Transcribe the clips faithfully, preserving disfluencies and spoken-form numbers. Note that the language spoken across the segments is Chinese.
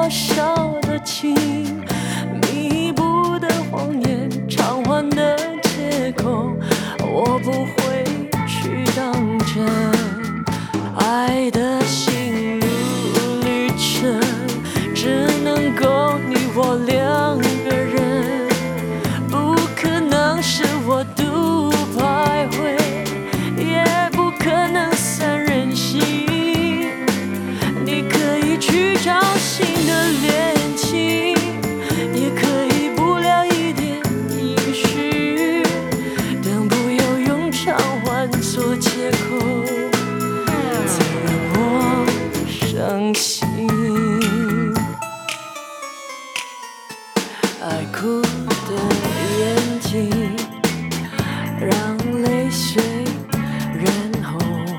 多少的情，弥补的谎言，偿还的借口，我不会去当真。爱的心路旅程，只能够你我两个人，不可能是我独徘徊，也不可能三人行。你可以去找新的恋情，也可以不聊一点音讯，但不要用偿还做借口，再让我伤心。爱哭的眼睛，让泪水染红。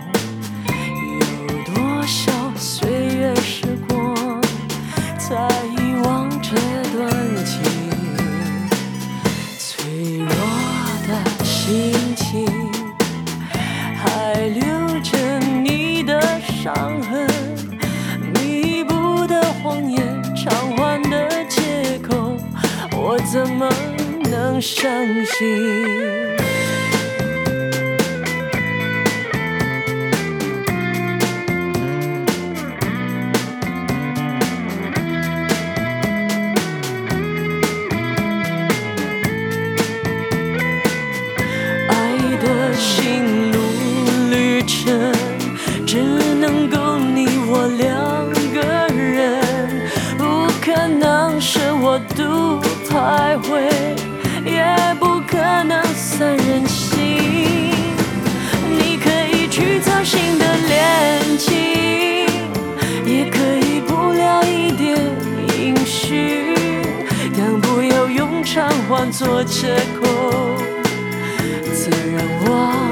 有多少岁月时光，才遗忘这段情？脆弱的心情，还留着你的伤痕，弥补的谎言，偿还的借口，我怎么能相信？爱的心路旅程，只能够你我两个人，不可能是我独徘徊，也不可能三人行。你可以去找新的恋情，也可以不聊一点音讯，但不要用偿还做借口，再让我